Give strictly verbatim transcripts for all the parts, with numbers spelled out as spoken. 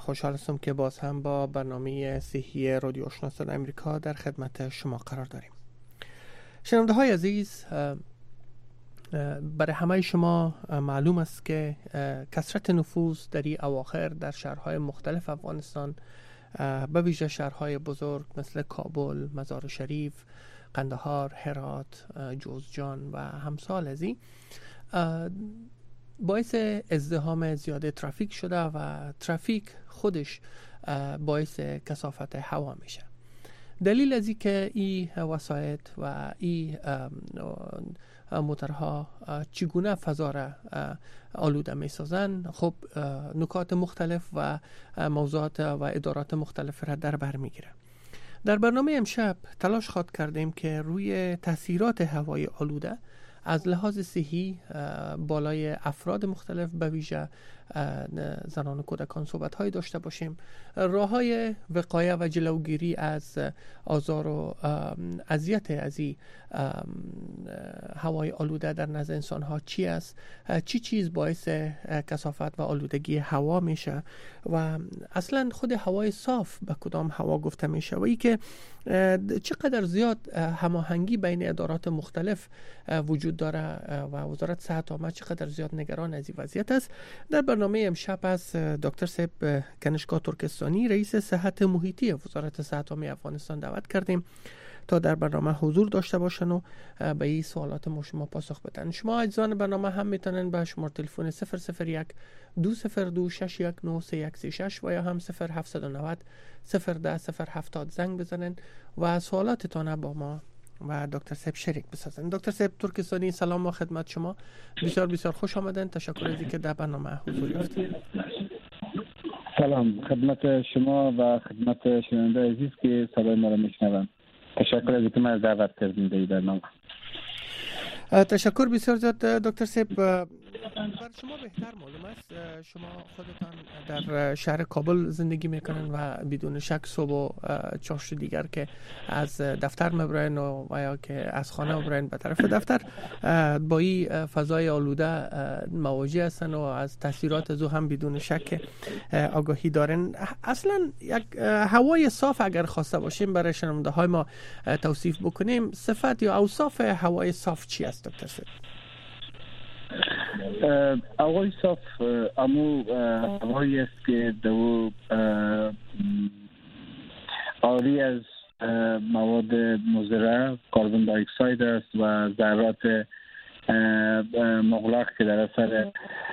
خوشحال هستم که باز هم با برنامه صحی رادیو آشنا صدای امریکا در خدمت شما قرار داریم. شنونده های عزیز، برای همه شما معلوم است که کثرت نفوذ در این اواخر در شهرهای مختلف افغانستان، به ویژه شهرهای بزرگ مثل کابل، مزار شریف، قندهار، هرات، جوزجان و همسال از این باعث ازدحام زیاده ترافیک شده و ترافیک خودش باعث کثافت هوا میشه. دلیل از این که این وسایط و این موتورها چگونه فضا را آلوده می سازن، خب نکات مختلف و موضوعات و ادارات مختلف را در بر میگیره. در برنامه امشب تلاش خواد کردیم که روی تاثیرات هوای آلوده از لحاظ صحی بالای افراد مختلف به ویژه زنان و کودکان صحبت های داشته باشیم. راه های وقایه و جلوگیری از آزار و اذیت از این هوای آلوده در نزد انسان ها چی است، چی چیز باعث کثافت و آلودگی هوا میشه و اصلا خود هوای صاف به کدام هوا گفته میشه و ای که چقدر زیاد هماهنگی بین ادارات مختلف وجود داره و وزارت صحت عامه چقدر زیاد نگران از این وضعیت است. در برنامه امشب از دکتر صاحب کنشگاه ترکستانی، رئیس صحت محیطی وزارت صحت عامه افغانستان دعوت کردیم تا در برنامه حضور داشته باشن و به این سوالات ما شما پاسخ بدن. شما اجزان برنامه هم میتونن به شماره تلفن صفر صفر یک دو صفر دو شش یک نه سه یک سه شش و یا هم صفر هفت نه صفر صفر ده صفر هفتاد زنگ بزنن و سوالاتتان با ما و دکتر صاحب شریک بسازن. دکتر صاحب ترکستانی، سلام و خدمت شما. بسیار بسیار خوش آمدن. تشکر از اینکه در برنامه حضور یافتید. سلام خدمت شما و خدمت شنونده عزیز که صدای ما را میشنوند. تشکر از اینکه ما دعوت کردین در برنامه. تشکر بسیار زیاد دکتر صاحب. بر شما بهتر معلوم است، شما خودتان در شهر کابل زندگی میکنن و بدون شک صبح و چاشت دیگر که از دفتر میبرن و یا که از خانه میبرن به طرف دفتر با این فضای آلوده مواجه هستن و از تاثیرات از او هم بدون شک آگاهی دارن. اصلا یک هوای صاف اگر خواسته باشیم برای شنونده های ما توصیف بکنیم، صفت یا اوصاف هوای صاف چی است دکتر صاحب؟ هوای صاف امو هوایی است که دو عاری از مواد مضر، کربن دی اکساید است و ذرات مغلق که در اثر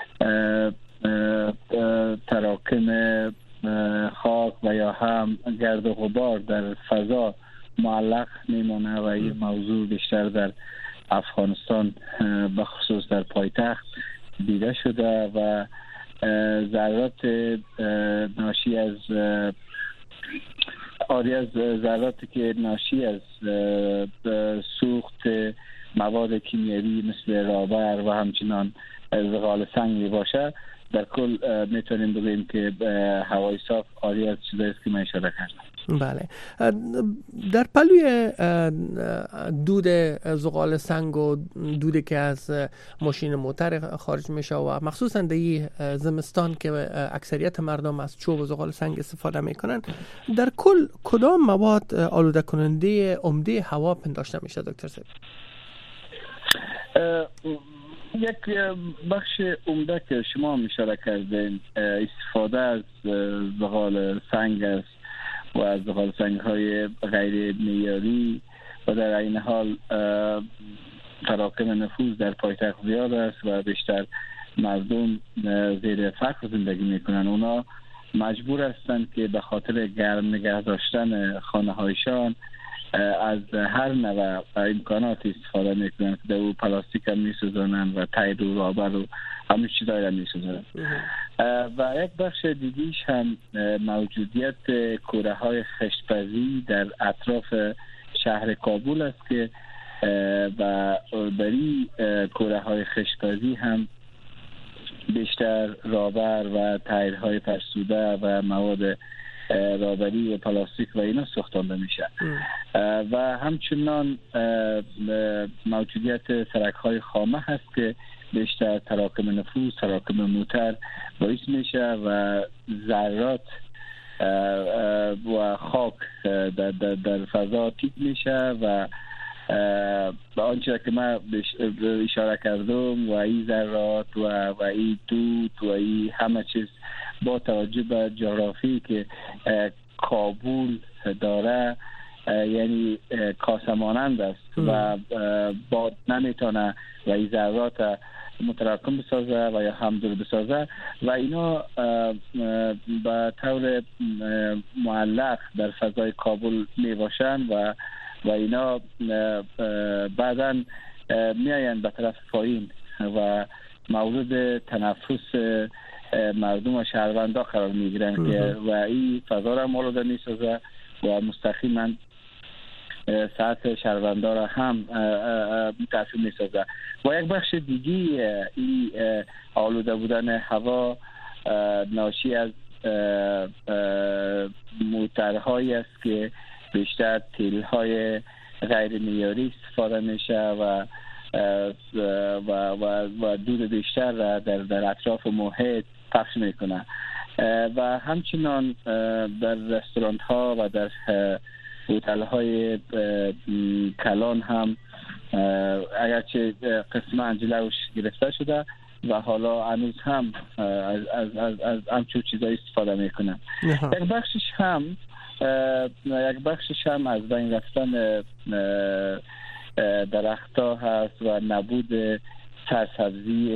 تراکم خاک و یا هم گرد و غبار در فضا معلق میمونه و این موضوع بیشتر در افغانستان به خصوص در پایتخت دیده شده و ذرات ناشی از آری از ذراتی که ناشی از سوخت مواد کیمیایی مثل رابر و همچنان زغال سنگ باشه، در کل میتونیم بگوییم که هوای صاف آری از چیزایی است که من اشاره کردم. بله. در پلوی دود زغال سنگ و دودی که از ماشین موتر خارج میشه و مخصوصا در زمستان که اکثریت مردم از چوب و زغال سنگ استفاده میکنن، در کل کدام مواد آلوده کننده عمده هوا پنداشته میشه دکتر صاحب؟ یک بخش عمده که شما اشاره کردین استفاده از زغال سنگ است و از زغال سنگ های غیر معیاری و در این حال تراکم نفوذ در پایتخت زیاد است و بیشتر مردم زیر فقر زندگی میکنن. اونا مجبور هستند که به خاطر گرم نگه داشتن خانه هایشان از هر نوع امکانات استفاده میکنن که در پلاستیک هم میسوزنن و تیر و رابر و همه چیزایی هم میسوزنن. و یک بخش دیگیش هم موجودیت کوره های خشتپزی در اطراف شهر کابل است که و بری کوره های خشتپزی هم بیشتر رابر و تیرهای فرسوده و مواد رابری و پلاستیک و اینا ساخته میشه و همچنان موجودیت سرک های خامه هست که بیشتر تراکم نفوس، تراکم موتر باعث میشه و ذرات و خاک در, در, در فضا تیک میشه و به آنچه که من اشاره کردم و این ذرات و و این دود و این همه چیز با توجه به جغرافی که کابل داره یعنی کاسمانند است و باد نمیتونه و این ذرات متراکم بسازه و یا همدور بسازه و اینا به طور معلق در فضای کابل می باشن و و اینا بعدا میاین به طرف پایین و مورد تنفس مردم و شهروندا قرار میگیرن که و این فضا را مولوده میسازه و مستقیما سطح شهروندا را هم تاثیر میسازه و یک بخش دیگه این آلوده بودن هوا ناشی از موترهایی است که بیشتر تیل‌های غیر معیاری استفاده میشه و و و و دود بیشتر را در در اطراف محیط پخش میکنه و همچنان در رستوران ها و در هتل های کلان هم اگرچه قسم انجلوش گرفته شده و حالا هنوز هم از از از از همچون چیزایی استفاده میکنن. یک بخشش هم یک بخشش هم از بین رفتن درخت‌ها هست و نبود سرسبزی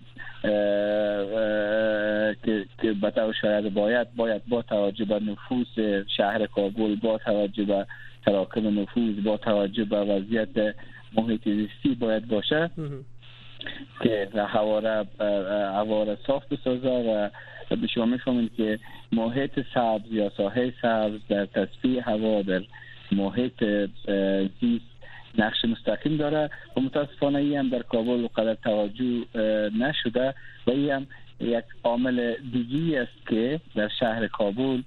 که که به طور شاید باید باید با توجه به نفوس شهر کابل، با توجه به تراکم نفوس، با توجه به وضعیت محیط زیستی باید باشه که هوا را هوا را صاف بسازه و به شما میفهمید که محیط سبز یا ساحه سبز در تصفیه هوا در محیط زیست نقش مستقیم داره و متاسفانه این هم در کابل قدر توجه نشده و این هم یک عامل دیگی است که در شهر کابل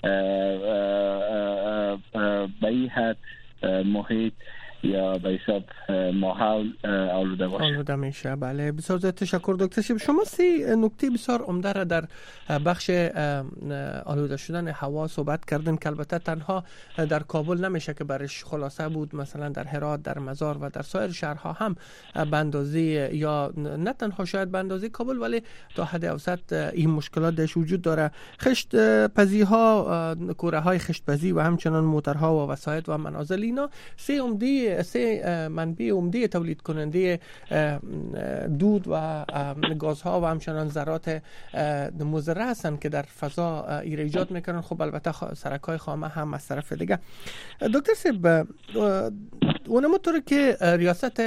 به این حد محیط یا به حساب ماحول آلوده باشه. آلوده میشه. بله، بسیار زیاد تشکر دکتر شیب. شما سی نکته بسیار عمده را در بخش آلوده شدن هوا صحبت کردن که البته تنها در کابل نمیشه که برش خلاصه بود، مثلا در هرات، در مزار و در سایر شهرها هم به اندازه یا نه تنها شاید به اندازه کابل ولی تا حد اوسط این مشکلات درش وجود داره. خشت پزی ها، کوره های خشت پزی و همچنان موترها و وسایط و منازل اینا سه عمده سه منبع عمده تولید کننده دود و گازها و همچنان ذرات مضر هستند که در فضا ایجاد میکنن. خب البته سرک‌های خامه هم از طرف دیگه. دکتر صاحب، اونمطور که ریاست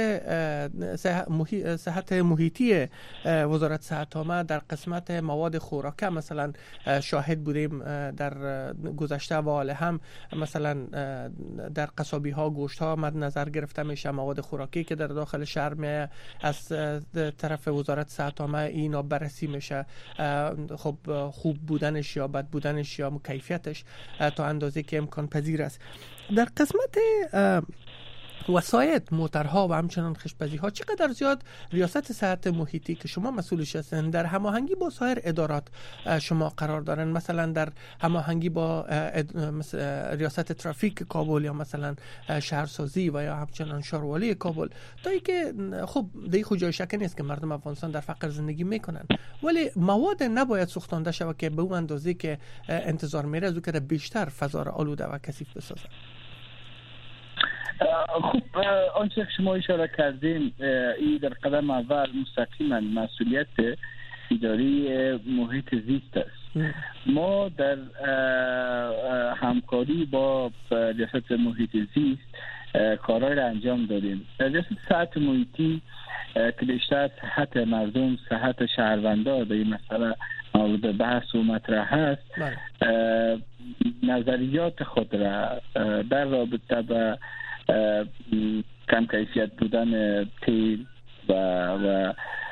صحت محیطی وزارت صحت عامه در قسمت مواد خوراکه مثلا شاهد بودیم در گذشته و حال هم مثلا در قصابی ها گوشت ها مد نظر گرفته میشه، مواد خوراکی که در داخل شهر می از طرف وزارت صحت عامه اینا بررسی میشه، خب خوب بودنش یا بد بودنش یا کیفیتش تا اندازه که امکان پذیر است. در قسمت وسایط، موترها و همچنان خشت‌پزی ها چقدر زیاد ریاست صحت محیطی که شما مسئولش هستند در هماهنگی با سایر ادارات شما قرار دارن، مثلا در هماهنگی با ریاست ترافیک کابل یا مثلا شهرسازی و یا همچنان شهروالی کابل، تا اینکه خب دیگه خود جای شک نیست که مردم افغانستان در فقر زندگی میکنن ولی مواد نباید سوختانده شود که به اون اندازه که انتظار میره از او که بیشتر فضا را آلوده و کثیف بسازه. خب آنچه که شما اشاره کردین این در قدم اول مستقیما مسئولیت اداری محیط زیست است. ما در همکاری با ریاست محیط زیست کارهای را انجام دادیم. ریاست صحت محیطی که بیشتر صحت مردم، صحت شهروندان به این مسئله مورد بحث و مطرح هست، نظریات خود را در رابطه با کم کیفیت بودن تیل و و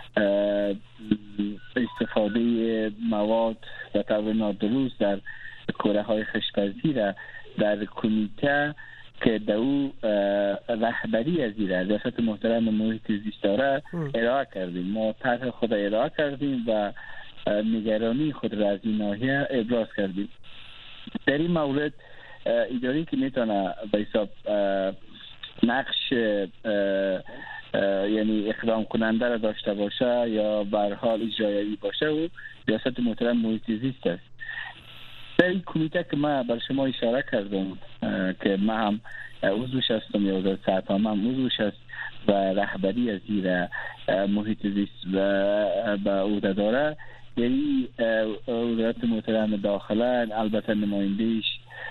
استفاده مواد به طور نادرست در کوره های خشت‌پزی را در کمیته که در او رهبری از این ریاست محترم محیط زیست داره ارائه کردیم. ما طرح خود ارائه کردیم و نگرانی خود را از این ناحیه ابراز کردیم. در این مورد اداری که میتونه به حساب نقش یعنی اقدام کننده را داشته باشه یا به هر حال اجرایی باشه و ریاست محترم محیط زیست است. در این کمیته که من بر شما اشاره کردم که من هم عضوش هستم یا وزارت صحت هم عضوش است و رهبری از زیر محیط زیست به عهده داره، یعنی وزارت محترم داخله، البته نماینده‌اش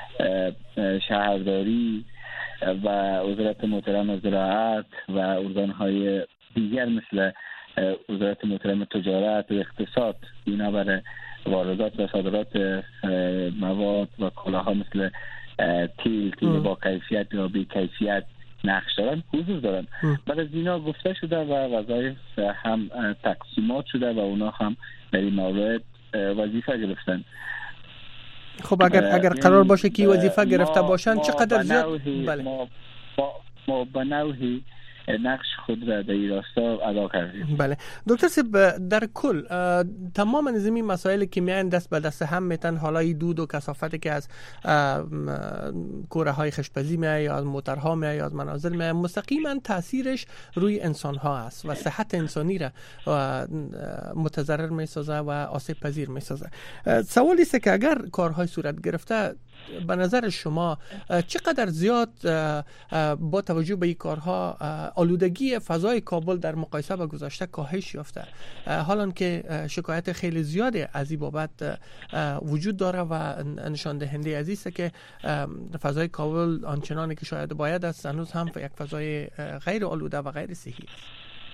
شهرداری و وزارت محترم زراعت و ارگان‌های دیگر مثل وزارت محترم تجارت و اقتصاد، اینا برای واردات و صادرات مواد و کالاها مثل تیل تیل با کیفیت یا بی کیفیت نقش دارن، حضور دارن. بعد از اینا گفته شده و وظایف هم تقسیمات شده و اونا هم در این مورد وظیفه گرفتن. خب اگر اگر قرار باشه که وظیفه گرفته باشن چقدر زیاد بله ما ما به نوعی نقش خود را در این راستا ادا کردیم. بله دکتر صاحب، در کل تمام نظامی مسائلی که میان دست به دست هم میتن، حالای دود و کثافتی که از کوره های خشپزی میاد یا از موترها میاد یا از منازل میاد، مستقیما تاثیرش روی انسان ها است و صحت انسانی را متضرر میسازه و آسیب پذیر میسازه. سوالی است که اگر کارهای صورت گرفته به نظر شما چقدر زیاد با توجه به این کارها آلودگی فضای کابل در مقایسه با گذشته کاهش یافته، حالان که شکایت خیلی زیاده از این بابت وجود داره و نشان دهنده از است که فضای کابل آنچنانی که شاید باید است هنوز هم یک فضای غیر آلوده و غیر صحی است؟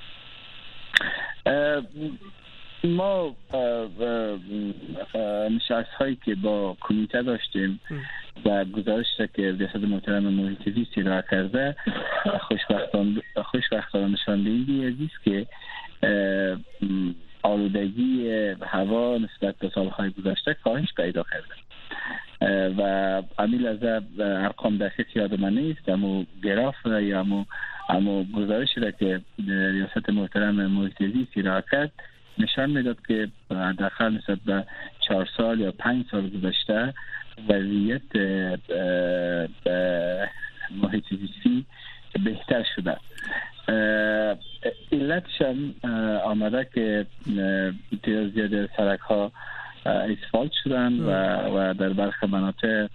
ما نشست هایی که با کمیته داشتیم و گزارش که ریاست محترم محیط زیست ارائه کرده، خوشبختانه خوشبختانه نشان دهنده است که آلودگی هوا نسبت به سالهای گذشته کاهش پیدا کرده و امیل از ارقام دقیق یاد من نیست، اما گراف یا اما اما گزارش را که ریاست محترم محیط زیست ارائه کرد نشان میداد که حداقل نسبت به چهار سال یا پنج سال گذشته وضعیت محیط زیستی بهتر شده. علتش هم آمده که تعداد زیاد سرک ها اسفالت شدن و, و در برخی مناطق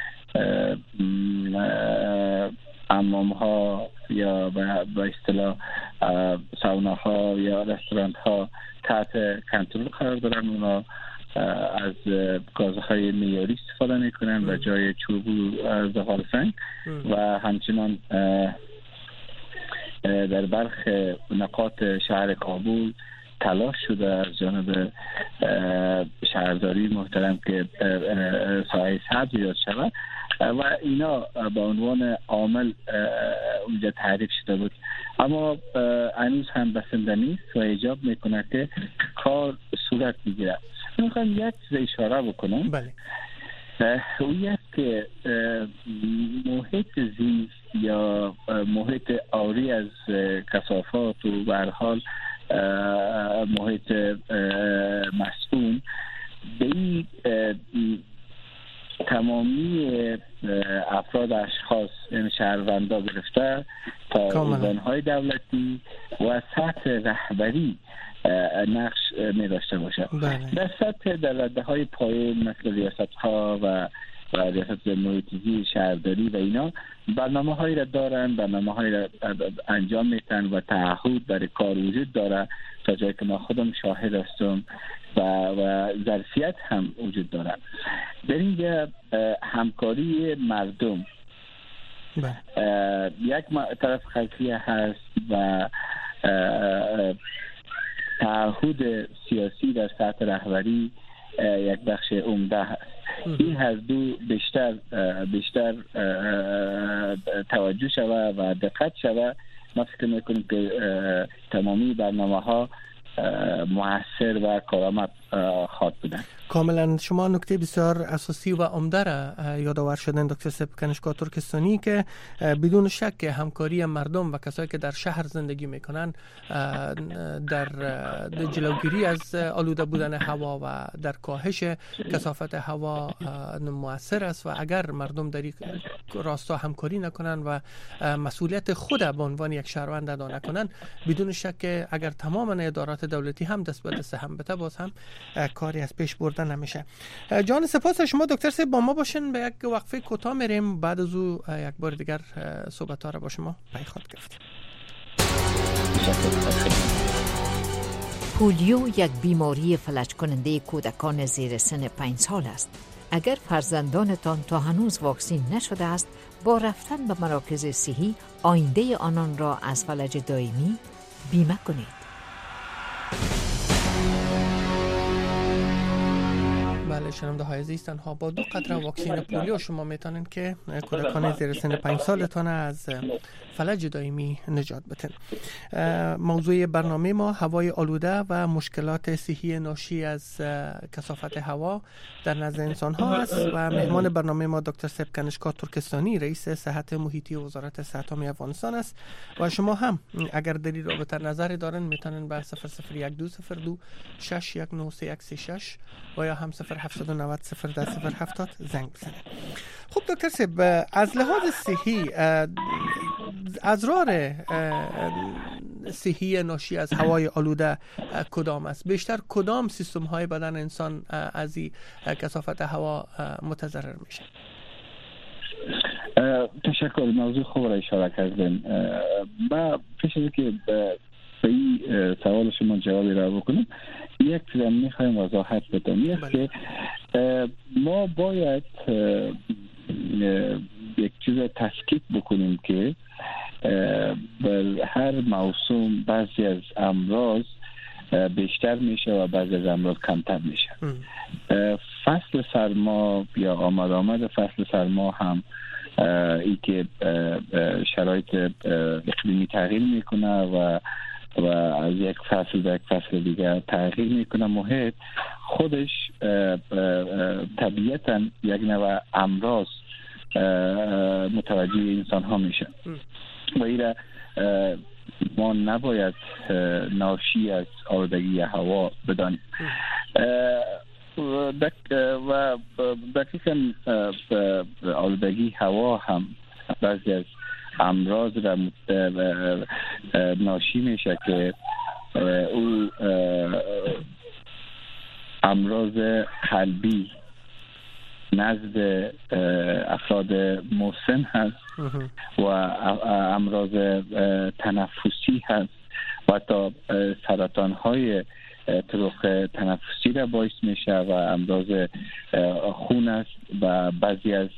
حمام ها یا به اصطلاح ساونا ها یا رستوران ها تحت کنترل قرار دارن. اونا از گازهای معیاری استفاده میکنن و جای چوب و زغال سنگ و همچنان در برخ نقاط شهر کابل تلاش شده از جانب شهرداری محترم که ساحه سبز ایجاد شود و اینا به عنوان عامل اونجا تعریف شده بود، اما هنوز هم بسنده نیست و ایجاب میکنه که کار صورت بگیره. میخوام یک چیز اشاره بکنم. بله. اون است که محیط زیست یا محیط عاری از کثافات و به هر حال محیط مسئول به این تمامی افراد اشخاص یعنی شهروندان گرفته تا ارگان‌های دولتی و سطح رهبری نقش می داشته باشه. بله. در سطح در رده‌های پایین مثل ریاست‌ها و و ریاست محیط زیست، شهرداری و اینا برنامه‌هایی را دارن، برنامه‌هایی را انجام میدن و تعهد برای کار وجود داره تا جایی که ما خودم شاهد هستم و و ظرفیت هم وجود داره. در اینجا همکاری مردم یک طرف خلفیه هست و تعهد سیاسی در سطح رهبری یک بخش عمده هست. این هر دو بیشتر بیشتر توجه شود و دقت شود. ما فکر میکنیم که تمامی برنامه ها مؤثر و کارآمد خاک بودن. کاملا شما نکته بسیار اساسی و عمده را یادآور شدن دکتر سپ کنشگاه ترکستانی که بدون شک همکاری مردم و کسایی که در شهر زندگی میکنن در جلوگیری از آلوده بودن هوا و در کاهش کثافت هوا مؤثر است و اگر مردم در این راستا همکاری نکنن و مسئولیت خود به عنوان یک شهروند ادا نکنن، بدون شک اگر تمام ادارات دولتی هم دست به دست هم بده باز هم کاری از پیش بردن نمیشه. جان سپاس شما دکتر صاحب، با ما باشین. به یک وقفه کوتاه میریم، بعد از او یک بار دیگر صحبت ها را با شما پیخات گفتیم. پولیو یک بیماری فلج کننده کودکان زیر سن پنج سال است. اگر فرزندانتان تا هنوز واکسین نشده است، با رفتن به مراکز صحی آینده آنان را از فلج دائمی بیمه کنید. بله شنونده های عزیز، تنها با دو قطره واکسین پولیو شما میتونین که کودکان زیر سن پنج سالتان از فلج دائمی نجات بدین. موضوع برنامه ما هوای آلوده و مشکلات صحی ناشی از کثافت هوا در نزد انسان ها است و مهمان برنامه ما دکتر سپ کنشگاه ترکستانی، رئیس صحت محیطی وزارت صحت عامه افغانستان است. و شما هم اگر در این رابطه نظری دارین میتونین به صفر صفر یک دو صفر دو شش یک نه سه یک سه شش و یا هم صفر هفت نه صفر صفر ده صفر هفتاد زنگ بزنید. خب دکتر سپ، از لحاظ صحی اضرار صحی ناشی از هوای آلوده کدام است؟ بیشتر کدام سیستم های بدن انسان از این کثافت هوا متضرر میشه؟ تشکر، موضوع خوب را اشاره کردین. با پیش از که به این سوال شما جوابی را بکنم، یک چیز میخوایم وضاحت بدم، یک که ما باید یک چیز تفکیک بکنیم که بر هر موسم بعضی از امراض بیشتر میشه و بعضی از امراض کمتر میشه. فصل سرما یا آمد آمد فصل سرما هم ای که شرایط اقلیمی تغییر میکنه و و از یک فصل به یک فصل دیگر تغییر میکنه، محیط خودش طبیعتا یک نوع امراض متوجه انسان ها میشه و ایره ما نباید ناشی از آلودگی هوا بدانیم. و دقیقا آلودگی هوا هم بعضی از امراض را ناشی میشه که او امراض قلبی نزد افراد مسن هست و امراض تنفسی هست و حتی سرطان های طرق تنفسی را باعث میشه و امراض خون است و بعضی از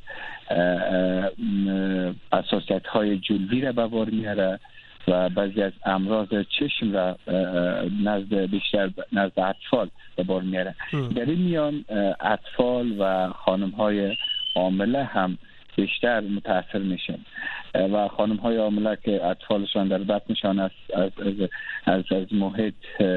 حساسیت های جلوی را به بار میاره و بعضی از امراض چشم را نزد بیشتر نزد اطفال به بار میاره. در این میان اطفال و خانم های حامله هم بیشتر متاثر میشن و خانم های حامله که اطفالشان در بطنشان از از از, از محیط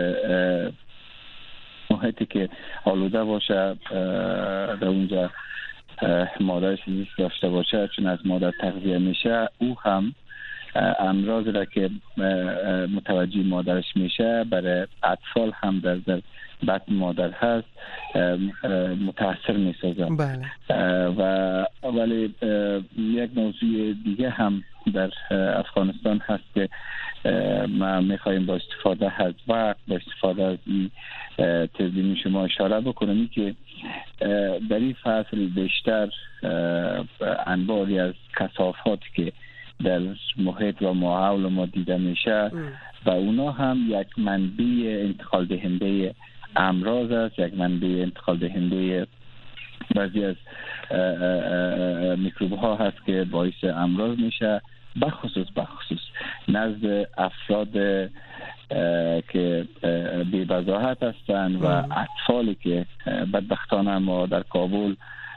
محیطی که آلوده باشه در اونجا مادرش زیست داشته باشه، چون از مادر تغذیه میشه، او هم امراض را که متوجه مادرش میشه برای اطفال هم در در بطن مادر هست متاثر میسازه. بله. و ولی یک موضوع دیگه هم در افغانستان هست که ما میخواییم با استفاده از وقت با استفاده از این تقدیم شما اشاره بکنم که در این فصل بیشتر انواعی از کثافاتی که در محیط و ماحول ما دیده میشه و اونا هم یک منبع انتقال دهنده امراض است، یک منبع انتقال دهنده بعضی از میکروب ها هست که باعث امراض میشه، بخصوص بخصوص نزد افراد که بی وضاحت هستند و اطفالی که بدبختانه ما در کابل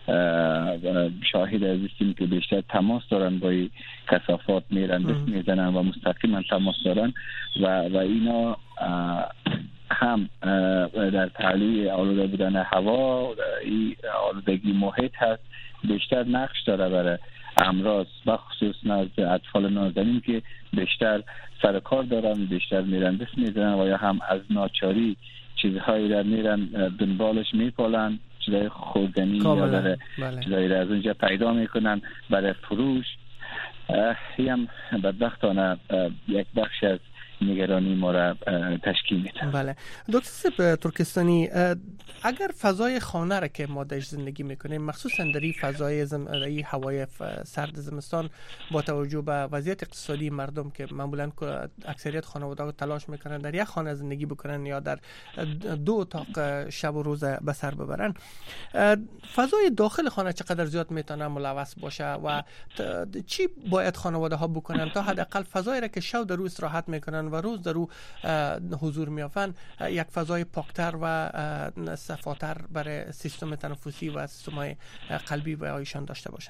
شاهد هستیم که بیشتر تماس دارن با کثافات میرن دست میزنن و مستقیما تماس دارن و و اینا هم در پهلوی آلوده بودن هوا، این آلودگی محیط هست، بیشتر نقش داره برای امراض، بخصوص نزد اطفال نازنین که بیشتر سر کار دارن، بیشتر میرن دست میزنن و یا هم از ناچاری چیزهایی را میرن دنبالش میپالن، چیزهای خوردنی یا برای بله. چیزهایی را از اونجا پیدا میکنن برای فروش. این هم بدبختانه یک بخش از نگرانی ما را تشکیل میده. بله دکتر ترکستانی، اگر فضای خانه را که ما درش زندگی میکنیم، مخصوصا در این فضای زم... هوای سرد زمستان، با توجه به وضعیت اقتصادی مردم که معمولا اکثریت خانواده‌ها تلاش میکنن در یک خانه زندگی بکنن یا در دو اتاق شب و روز به سر ببرن، فضای داخل خانه چقدر زیاد میتونه ملوث باشه و چی باید خانواده ها بکنن تا حداقل فضایی را که شب در روز استراحت میکنن و روز در رو حضور میافن یک فضای پاکتر و صفاتر برای سیستم تنفسی و سیستم قلبی و ایشان داشته باشن؟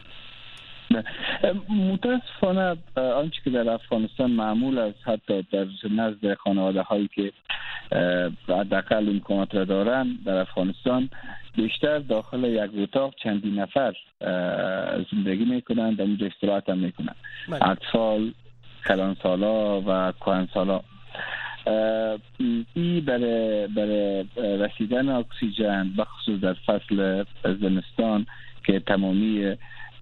متاسفانه آنچه که در افغانستان معمول است، حتی در نزد خانواده هایی که حداقل امکانات را دارن در افغانستان، بیشتر داخل یک اتاق چندین نفر زندگی میکنن، در اینجا استراحت هم میکنن، اطفال، کلانسالا و کهنسالا. این برای برای رسیدن اکسیژن بخصوص در فصل زمستان که تمامی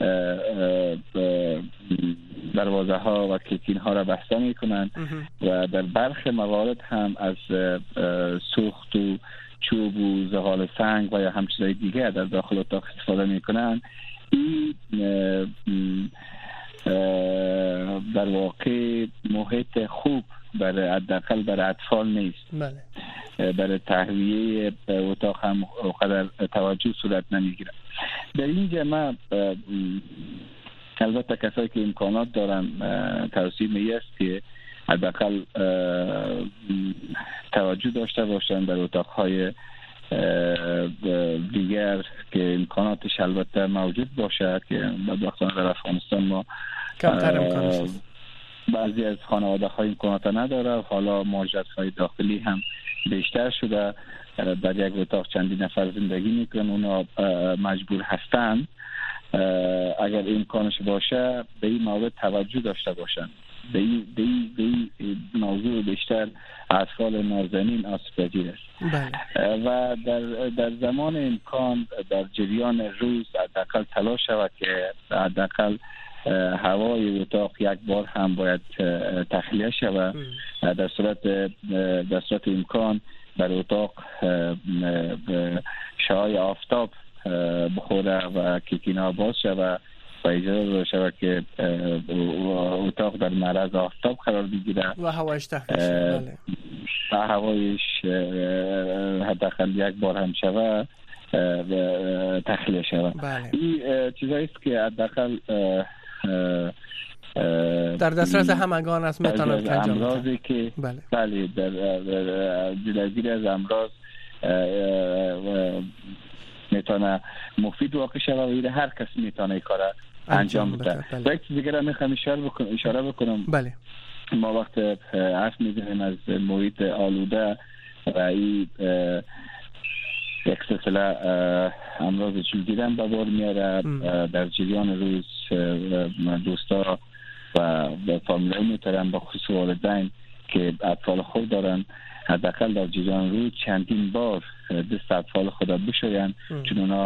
دروازه ها و کلکین ها را بسته می کنند و در برخی موارد هم از سوخت و چوب و زغال سنگ و یا هم چیزهای دیگه در داخل اتاق استفاده می کنند. این در واقع محیط خوب برای حداقل برای اطفال نیست. بله. برای تهویه اتاق هم قدر توجه صورت نمیگیره. در اینجا ما البته کسایی که امکانات دارن توصیه می است که حداقل توجه داشته باشن در اتاقهای دیگر که امکاناتش البته موجود باشه، که بدبختانه در افغانستان ما کمتر امکانات بعضی از خانواده های امکانات نداره. حالا مهاجرت های داخلی هم بیشتر شده، در یک اتاق چندین نفر زندگی میکنن، اونا مجبور هستن اگر امکانش باشه به این موضوع توجه داشته باشن. به این به این موضوع بیشتر اطفال نازنین آسیب‌پذیر است. بله. و در در زمان امکان در جریان روز حداقل تلاش شود که حداقل هوای اتاق یک بار هم باید تخلیه شود. در صورت در صورت امکان در اتاق شعاع آفتاب بخوره و کیکینا باز شود و اجازه شود که اتاق در معرض آفتاب قرار بگیره و هوایش تخلیه شود. و هوایش حداقل یک بار هم شود تخلیه شود. بله. این چیزایی است که حداقل در دسترس همگان است، میتونه انجام امراضی که بله, بله در جلوگیری از امراض میتونه مفید واقع شود و هر کس میتونه این کار انجام بده. و یک چیز دیگه میخوام اشاره بکنم اشاره بکنم بله. ما وقت حرف میزنیم از محیط آلوده و این یک سلسله امراض جلدیدن به بار میاره، در جریان روز دوستا و فامیلای میترن با خصوص والدین که اطفال خود دارن حداقل در جریان روز چندین بار دست اطفال خود بشوین، چون اونا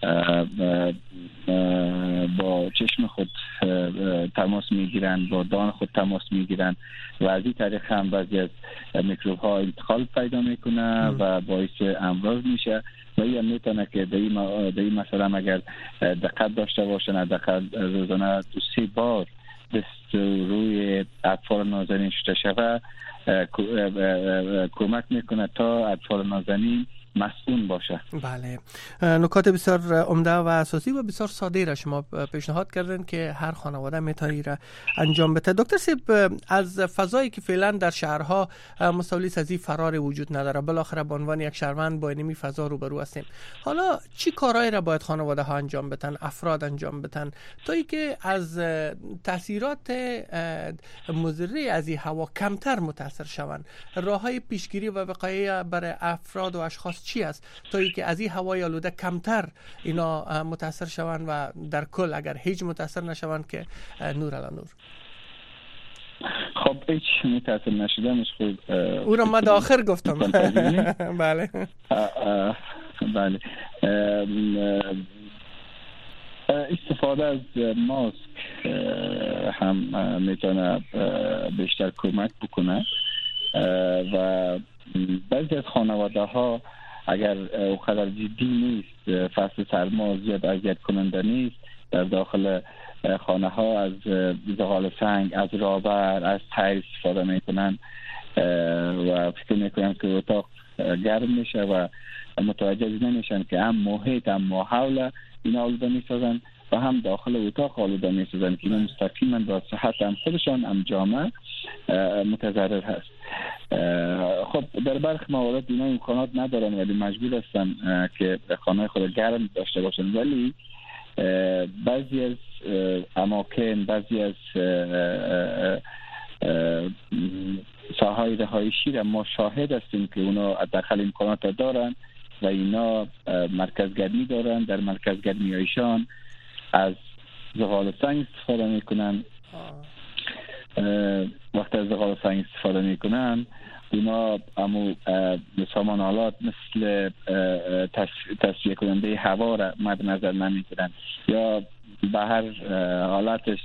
با چشم خود تماس میگیرن، با دهان خود تماس میگیرن و از این طریق هم بعضی از میکروب ها انتقال پیدا میکنه و باعث امراض میشه. و این میتونه که در این مثلا اگر دقت داشته باشن حداقل روزانه دو سه بار دست روی اطفال نازنین شده شود کمک میکنه تا اطفال نازنین مسئول باشه. بله، نکات بسیار عمده و اساسی و بسیار ساده را شما پیشنهاد کردن که هر خانواده میتونی را انجام بده. دکتر سیب، از فضایی که فعلا در شهرها مستولی سازی فرار وجود نداره، بالاخره به عنوان یک شهروند با اینمی فضا روبرو هستیم. حالا چی کارهایی را باید خانواده ها انجام بدن، افراد انجام بدن تا اینکه از تاثیرات مضره از این هوا کمتر متاثر شوند؟ راههای پیشگیری و وقایع برای افراد و اشخاص چی است تا اینکه از این هوای آلوده کمتر اینا متاثر شوند و در کل اگر هیچ متاثر نشوند که نور علی نور؟ خب هیچ متاثر نشدنش خود او را من آخر گفتم. بله بله، استفاده از ماسک هم میتونه بیشتر کمک بکنه و بعضی از خانواده ها اگر اوقدر جدی نیست، فصل سرما زیاد اذیت کننده نیست، در داخل خانه ها از زغال سنگ، از رابر، از تیر استفاده میکنن و فکر میکنن که اتاق گرم میشه و متوجه نمیشن که هم محیط هم ماحول اینا آلوده میسازن و هم داخل اتاق آلوده میسازن که اینا مستقیما با صحت هم خودشان هم جامعه متضرر هست. خب در برخی موارد اینا امکانات ندارن ولی مجبور هستن که خانه خود گرم داشته باشن، ولی بعضی از اماکن، بعضی از ساحای رهایشی را ما شاهد هستیم که اونا حداقل امکانات دارن و اینا مرکز گرمی دارن. در مرکز گرمی هایشان از زغال سنگ استفاده میکنن. وقتی از زغال سنگ استفاده میکنن اونا امو سامان آلات مثل تصفیه کننده هوا را مد نظر نمیگیرن یا به هر حالتش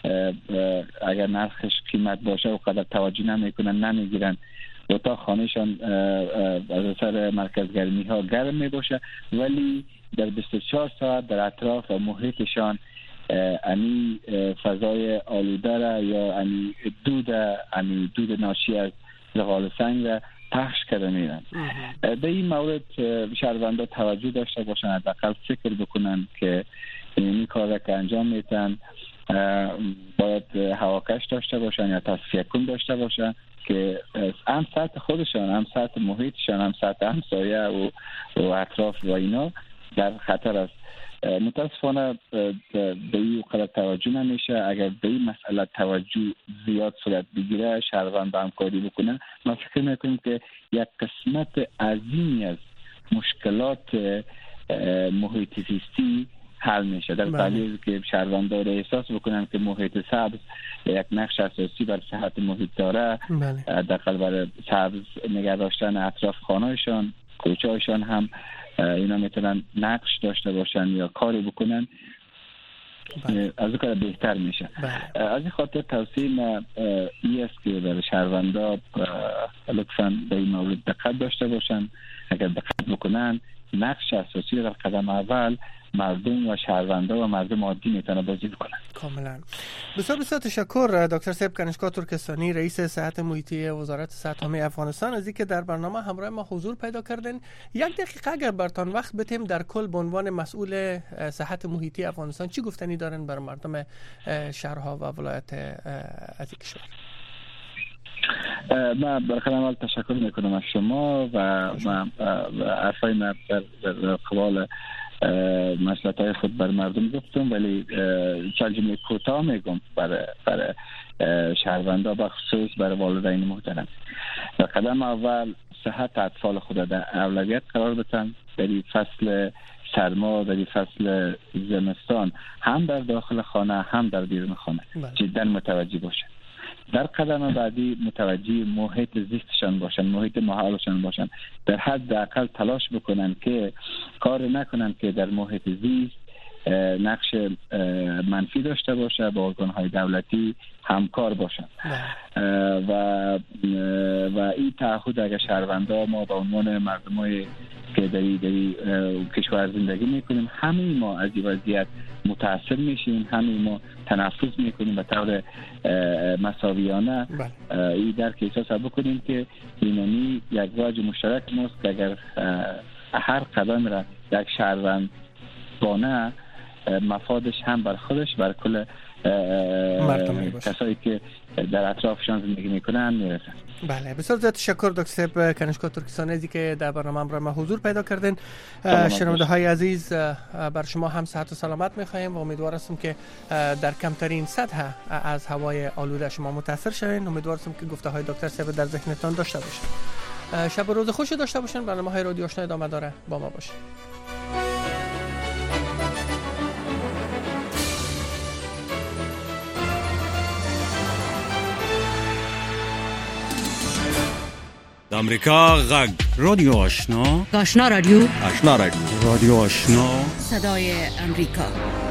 اگر نرخش قیمت باشه و قدر توجه نمیکنن نمیگیرن. اتاق خانهشان از اثر مرکز گرمی ها گرم می باشه ولی در بیست و چهار ساعت در اطراف و محیطشان انی فضای آلوده را یا انی دود انی دود ناشی از زغال سنگ را پخش کرده میرن. به این مورد شهروندا توجه داشته باشن، حداقل فکر بکنن که این کار را که انجام میتن باید هواکش داشته باشن یا تصفیه کن داشته باشن که هم سطح خودشان، هم سطح محیطشان، هم سطح همسایه و, و اطراف و اینا در خطر است. متاسفانه به این قدر توجه نمیشه. اگر به این مسئله توجه زیاد صورت بگیره، شهروند همکاری بکنه، ما فکر میکنیم که یک قسمت عظیمی از مشکلات محیط زیستی حل میشه. در دلیل که شهروندان احساس بکنن که محیط سبز یک نقش اساسی بر صحت محیط داره، داخل برای سبز نگه داشتن اطراف خانه‌شان، کوچه‌شان هم اینا میتونن نقش داشته باشن یا کاری بکنن، بله. از کار بهتر میشه. بله. از این خاطر توصیه ما ای است که برای شهروندا لطفاً به این مورد دقت داشته باشن. اگر دقت بکنن نقش اساسی در قدم اول مردم و شهروندا و مردم عادی میتونه بازی کنن. کاملا. بسیار بسیار تشکر دکتر سیب کنشگاه ترکستانی، رئیس صحت محیطی وزارت صحت عامه افغانستان، از اینکه در برنامه همراه ما حضور پیدا کردین. یک دقیقه اگر برتان وقت بتیم در کل به عنوان مسئول صحت محیطی افغانستان چی گفتنی دارن بر مردم شهرها و ولایت از کشور؟ من برخلاف اول تشکر میکنم از شما و من عرفای من در قبال مسئلات های خود بر مردم گفتم، ولی چند جمله کوتاه میگم برای برای شهروندا بخصوص برای والدین محترم. در قدم اول صحت اطفال خود در اولویت قرار بدن. در این فصل سرما، در این فصل زمستان، هم در داخل خانه هم در بیرون خانه جدا متوجه باشن. در قدم بعدی متوجه محیط زیستشان باشن، محیط ماحولشان باشن. در حد اقل تلاش بکنن که کار نکنن که در محیط زیست نقش منفی داشته باشه، با ارگان‌های دولتی همکار باشن. و و این تعهد اگر شهروندا ما به عنوان مردمای که در این کشور زندگی میکنیم، همه ما از این وضعیت متاثر میشیم، همه ما تنفس میکنیم به طور مساویانه. این درک احساس بکنیم که اینانی یک واجب مشترک ماست که اگر هر قدم را یک شهروند بانه مفادش هم بر خودش بر کل کسایی که در اطرافشان زندگی میکنن میرسن. بله بسیار زیاد تشکر دکتر صاحب کنشکا ترکستانی که در برنامه را ما حضور پیدا کردین. شنونده های عزیز بر شما هم صحت و سلامت میخوایم و امیدوار هستم که در کمترین سطح از هوای آلوده شما متاثر شوین. امیدوار هستم که گفته های دکتر صاحب در ذهنتان داشته باشین. شب و روز خوشی داشته باشین. برنامه های رادیو آشنا ادامه داره، با ما باشین. امریکا غږ رادیو آشنا آشنا رادیو آشنا رادیو رادیو آشنا صدای امریکا.